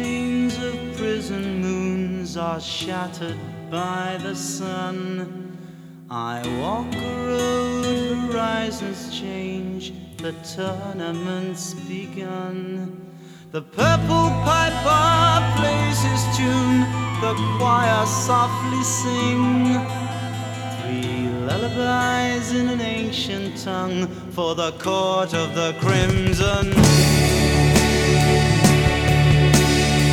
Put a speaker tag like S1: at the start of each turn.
S1: chains of prison moons are shattered by the sun. I walk a road, horizons change, the tournament's begun. The purple piper plays his tune, the choir softly sing. Three lullabies in an ancient tongue for the court of the crimson.